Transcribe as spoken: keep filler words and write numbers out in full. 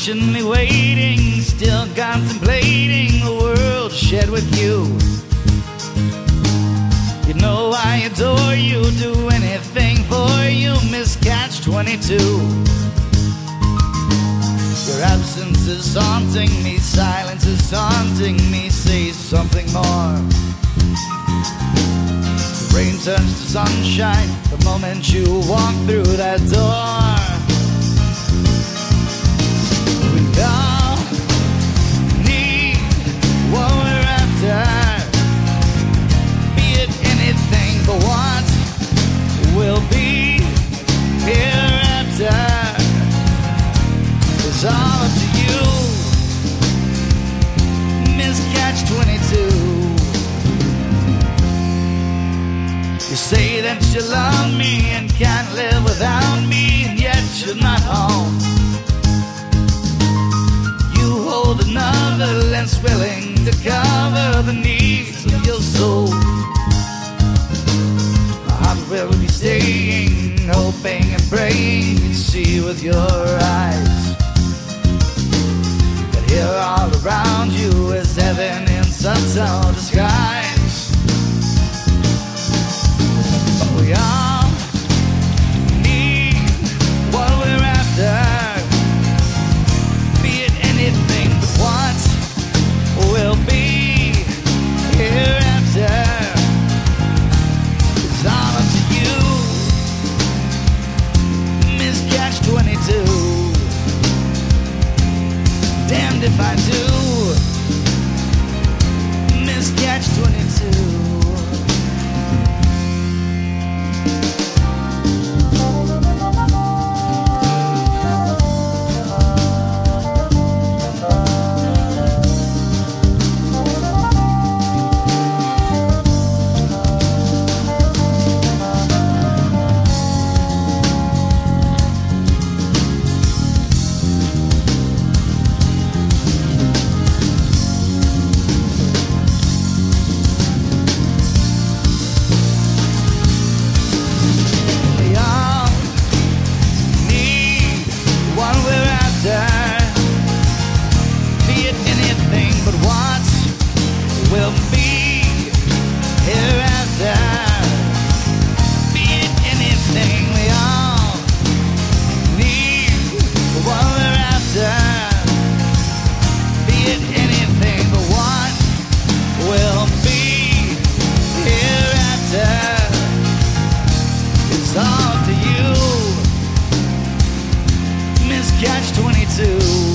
patiently waiting, still contemplating the world shared with you. You know I adore you, do anything for you, Miss Catch twenty-two. Your absence is haunting me, silence is haunting me, say something more. The rain turns to sunshine the moment you walk through that door. We all need what we're after, be it anything but what will be hereafter. It's all up to you, Miss Catch twenty-two. You say that you love me and can't live without me, and yet you're not home. You hold another less willing to cover the needs of your soul. My heart will be staying, hoping and praying you see with your eyes that here all around you is heaven in subtle disguise. We all need what we're after, be it anything but what will be hereafter. It's all up to you, Miss Catch twenty-two. Damned if I do, Miss Catch twenty-two. Will be hereafter, be it anything we all need what we're after, be it anything but what will be hereafter. It's all up to you, Miss Catch twenty-two.